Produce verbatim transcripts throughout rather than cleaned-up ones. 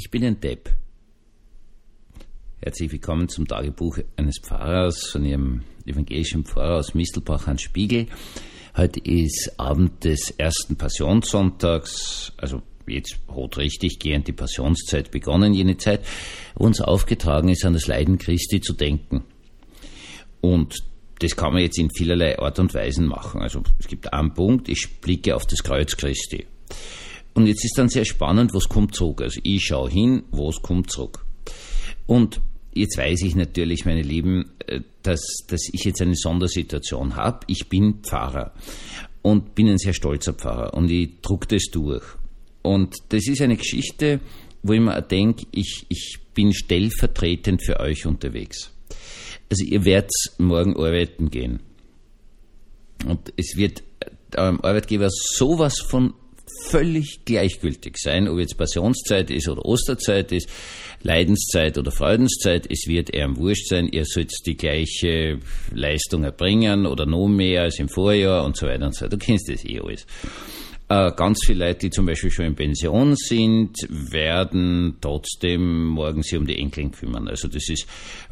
Ich bin ein Depp. Herzlich willkommen zum Tagebuch eines Pfarrers, von Ihrem evangelischen Pfarrer aus Mistelbach, Hans Spiegel. Heute ist Abend des ersten Passionssonntags, also jetzt rot richtig gehend die Passionszeit begonnen, jene Zeit, wo uns aufgetragen ist, an das Leiden Christi zu denken. Und das kann man jetzt in vielerlei Art und Weisen machen. Also es gibt einen Punkt, ich blicke auf das Kreuz Christi. Und jetzt ist dann sehr spannend, was kommt zurück. Also ich schaue hin, was kommt zurück. Und jetzt weiß ich natürlich, meine Lieben, dass, dass ich jetzt eine Sondersituation habe. Ich bin Pfarrer und bin ein sehr stolzer Pfarrer und ich druck das durch. Und das ist eine Geschichte, wo ich mir denke, ich, ich bin stellvertretend für euch unterwegs. Also ihr werdet morgen arbeiten gehen. Und es wird eurem Arbeitgeber sowas von völlig gleichgültig sein, ob jetzt Passionszeit ist oder Osterzeit ist, Leidenszeit oder Freudenszeit, es wird eher wurscht sein, ihr sollt die gleiche Leistung erbringen oder noch mehr als im Vorjahr und so weiter und so weiter. Du kennst das eh alles. Äh, ganz viele Leute, die zum Beispiel schon in Pension sind, werden trotzdem morgen sich um die Enkeln kümmern. Also das ist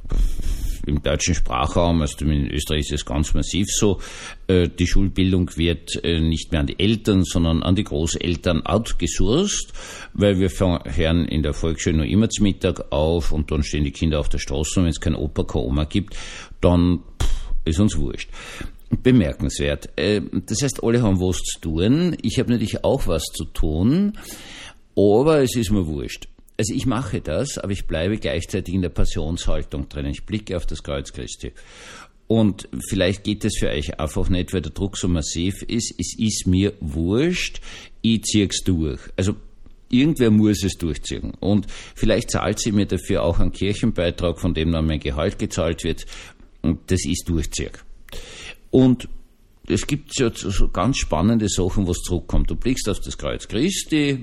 im deutschen Sprachraum, also in Österreich ist es ganz massiv so, äh, die Schulbildung wird äh, nicht mehr an die Eltern, sondern an die Großeltern outgesourced, weil wir hören in der Volksschule noch immer zum Mittag auf und dann stehen die Kinder auf der Straße und wenn es kein Opa, keine Oma gibt, dann pff, ist uns wurscht. Bemerkenswert. Das heißt, alle haben was zu tun. Ich habe natürlich auch was zu tun, aber es ist mir wurscht. Also ich mache das, aber ich bleibe gleichzeitig in der Passionshaltung drin. Ich blicke auf das Kreuz Christi. Und vielleicht geht das für euch einfach nicht, weil der Druck so massiv ist. Es ist mir wurscht, ich ziehe es durch. Also irgendwer muss es durchziehen. Und vielleicht zahlt sie mir dafür auch einen Kirchenbeitrag, von dem dann mein Gehalt gezahlt wird. Und das ist durchziehen. Und es gibt ja so ganz spannende Sachen, was zurückkommt. Du blickst auf das Kreuz Christi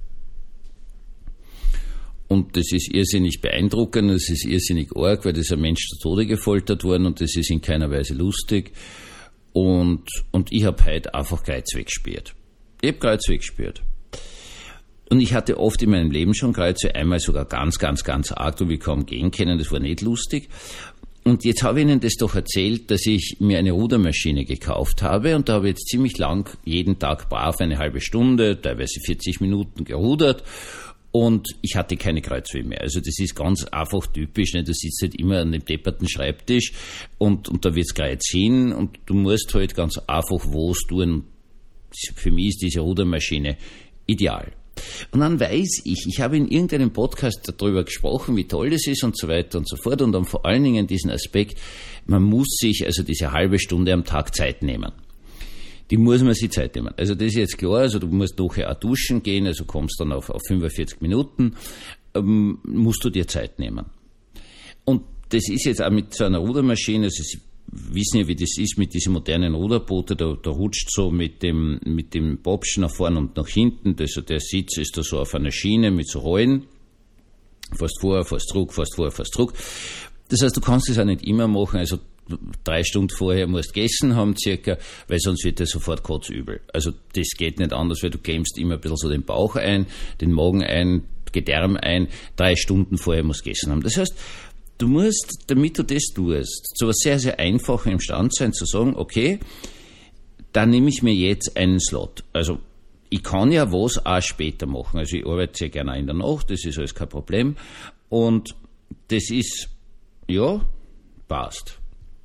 und das ist irrsinnig beeindruckend, das ist irrsinnig arg, weil das ist ein Mensch zu Tode gefoltert worden und das ist in keiner Weise lustig. Und, und ich habe heute einfach Kreuz weggespielt. Ich habe Kreuz weggespielt. Und ich hatte oft in meinem Leben schon Kreuze, einmal sogar ganz, ganz, ganz arg, wo wir kaum gehen können, das war nicht lustig. Und jetzt habe ich Ihnen das doch erzählt, dass ich mir eine Rudermaschine gekauft habe und da habe ich jetzt ziemlich lang jeden Tag brav eine halbe Stunde, teilweise vierzig Minuten gerudert und ich hatte keine Kreuzweh mehr. Also das ist ganz einfach typisch, ne? Du sitzt halt immer an dem depperten Schreibtisch und, und da wird's Kreuz hin und du musst halt ganz einfach was tun. Für mich ist diese Rudermaschine ideal. Und dann weiß ich, ich habe in irgendeinem Podcast darüber gesprochen, wie toll das ist und so weiter und so fort und dann vor allen Dingen diesen Aspekt, man muss sich also diese halbe Stunde am Tag Zeit nehmen. Die muss man sich Zeit nehmen. Also das ist jetzt klar, also du musst nachher auch duschen gehen, also kommst dann auf, auf fünfundvierzig Minuten, ähm, musst du dir Zeit nehmen. Und das ist jetzt auch mit so einer Rudermaschine, also Sie wissen ja, wie das ist mit diesen modernen Ruderbooten, da, da rutscht so mit dem, mit dem Bobschen nach vorne und nach hinten, also der Sitz ist da so auf einer Schiene mit so Rollen, fast vor, fast zurück, fast vor, fast zurück. Das heißt, du kannst das auch nicht immer machen, also drei Stunden vorher musst du gegessen haben circa, weil sonst wird das sofort kotzübel. Also das geht nicht anders, weil du klemmst immer ein bisschen so den Bauch ein, den Magen ein, Gedärm ein, drei Stunden vorher musst du gegessen haben. Das heißt, du musst, damit du das tust, so was sehr, sehr Einfaches imstand sein, zu sagen, okay, dann nehme ich mir jetzt einen Slot. Also, ich kann ja was auch später machen. Also, ich arbeite sehr gerne auch in der Nacht, das ist alles kein Problem. Und das ist, ja, passt.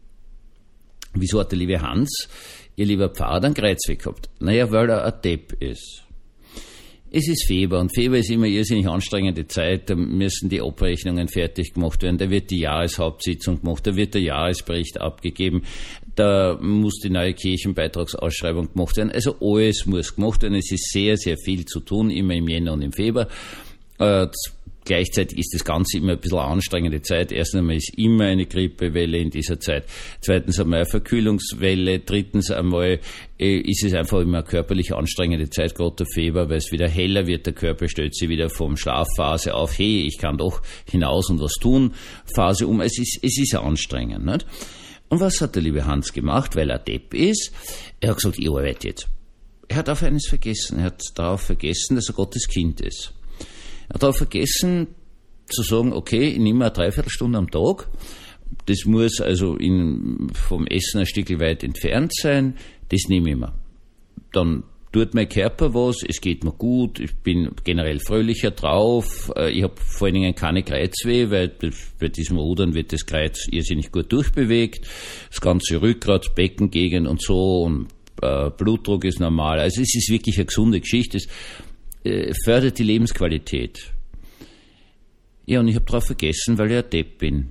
Wieso hat der liebe Hans, ihr lieber Pfarrer, dann Kreuz weg gehabt? Naja, weil er ein Depp ist. Es ist Februar und Februar ist immer irrsinnig anstrengende Zeit, da müssen die Abrechnungen fertig gemacht werden, da wird die Jahreshauptsitzung gemacht, da wird der Jahresbericht abgegeben, da muss die neue Kirchenbeitragsausschreibung gemacht werden, also alles muss gemacht werden, es ist sehr, sehr viel zu tun, immer im Jänner und im Februar. Äh, Gleichzeitig ist das Ganze immer ein bisschen eine anstrengende Zeit. Erstens einmal ist immer eine Grippewelle in dieser Zeit. Zweitens einmal eine Verkühlungswelle. Drittens einmal äh, ist es einfach immer eine körperlich anstrengende Zeit, gerade der Februar, weil es wieder heller wird. Der Körper stellt sich wieder vom Schlafphase auf. Hey, ich kann doch hinaus und was tun. Phase um. Es ist, es ist ja anstrengend, nicht? Und was hat der liebe Hans gemacht, weil er Depp ist? Er hat gesagt, ich arbeite jetzt. Er hat auf eines vergessen. Er hat darauf vergessen, dass er Gottes Kind ist. darauf vergessen zu sagen, okay, ich nehme eine Dreiviertelstunde am Tag. Das muss also in, vom Essen ein Stück weit entfernt sein. Das nehme ich mir. Dann tut mein Körper was, es geht mir gut, ich bin generell fröhlicher drauf, ich habe vor allen Dingen keine Kreuzweh, weil bei diesem Rudern wird das Kreuz irrsinnig gut durchbewegt, das ganze Rückgrat, Beckengegend und so, und äh, Blutdruck ist normal. Also es ist wirklich eine gesunde Geschichte, es äh, fördert die Lebensqualität. Ja, und ich habe darauf vergessen, weil ich ein Depp bin.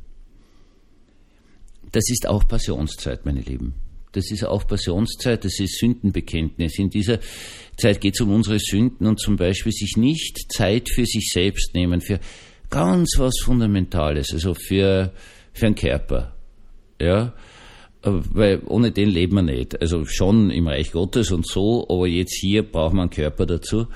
Das ist auch Passionszeit, meine Lieben. Das ist auch Passionszeit, das ist Sündenbekenntnis. In dieser Zeit geht es um unsere Sünden und zum Beispiel sich nicht Zeit für sich selbst nehmen, für ganz was Fundamentales, also für, für den Körper. Ja, weil ohne den leben wir nicht. Also schon im Reich Gottes und so, aber jetzt hier braucht man einen Körper dazu.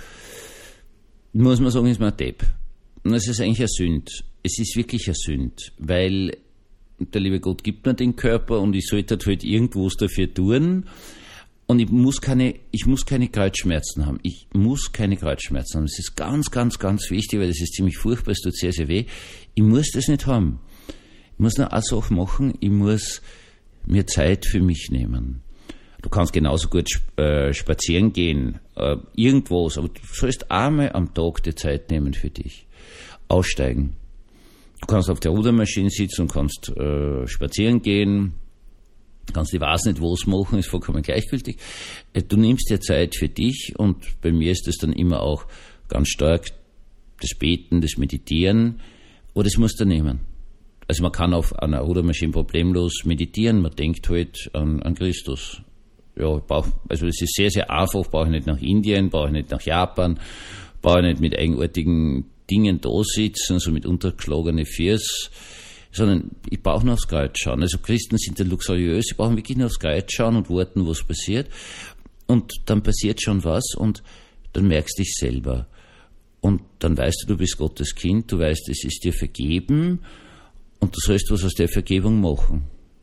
Muss man sagen, ist man ein Depp. Und das ist eigentlich eine Sünde. Es ist wirklich eine Sünde, weil der liebe Gott gibt mir den Körper und ich sollte halt irgendwo was dafür tun. Und ich muss keine, ich muss keine Kreuzschmerzen haben. Ich muss keine Kreuzschmerzen haben. Das ist ganz, ganz, ganz wichtig, weil das ist ziemlich furchtbar, es tut sehr, sehr weh. Ich muss das nicht haben. Ich muss nur eine Sache machen, ich muss mir Zeit für mich nehmen. Du kannst genauso gut äh, spazieren gehen, äh, irgendwas, aber du sollst einmal am Tag die Zeit nehmen für dich. Aussteigen. Du kannst auf der Rudermaschine sitzen und kannst äh, spazieren gehen, kannst die weiß nicht was machen, ist vollkommen gleichgültig. Du nimmst dir Zeit für dich und bei mir ist das dann immer auch ganz stark das Beten, das Meditieren, aber das musst du nehmen. Also man kann auf einer Rudermaschine problemlos meditieren, man denkt halt an, an Christus. Ja, brauch, also es ist sehr, sehr einfach, brauche ich nicht nach Indien, brauche ich nicht nach Japan, brauche ich nicht mit eigenartigen Dingen da sitzen, so mit untergeschlagenen Füßen, sondern ich brauche nur aufs Kreuz schauen. Also Christen sind ja luxuriös, sie brauchen wirklich nur aufs Kreuz schauen und warten, was passiert. Und dann passiert schon was und dann merkst du dich selber. Und dann weißt du, du bist Gottes Kind, du weißt, es ist dir vergeben und du sollst was aus der Vergebung machen.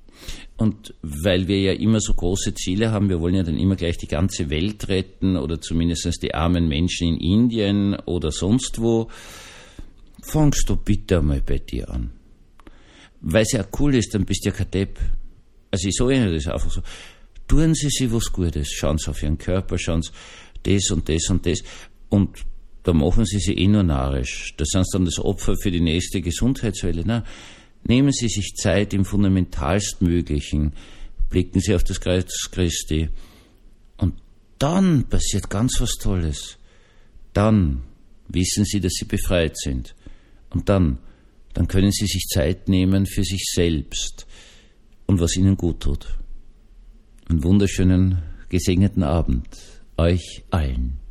Und weil wir ja immer so große Ziele haben, wir wollen ja dann immer gleich die ganze Welt retten oder zumindest die armen Menschen in Indien oder sonst wo, fangst du bitte einmal bei dir an. Weil es ja cool ist, dann bist du ja kein Depp. Also ich sage Ihnen das einfach so. Tun Sie sich was Gutes, schauen Sie auf Ihren Körper, schauen Sie das und das und das und da machen Sie sich eh nur narrisch. Das sind dann das Opfer für die nächste Gesundheitswelle. Nein. Nehmen Sie sich Zeit im Fundamentalstmöglichen, blicken Sie auf das Kreuz Christi und dann passiert ganz was Tolles. Dann wissen Sie, dass Sie befreit sind und dann, dann können Sie sich Zeit nehmen für sich selbst und was Ihnen gut tut. Einen wunderschönen, gesegneten Abend euch allen.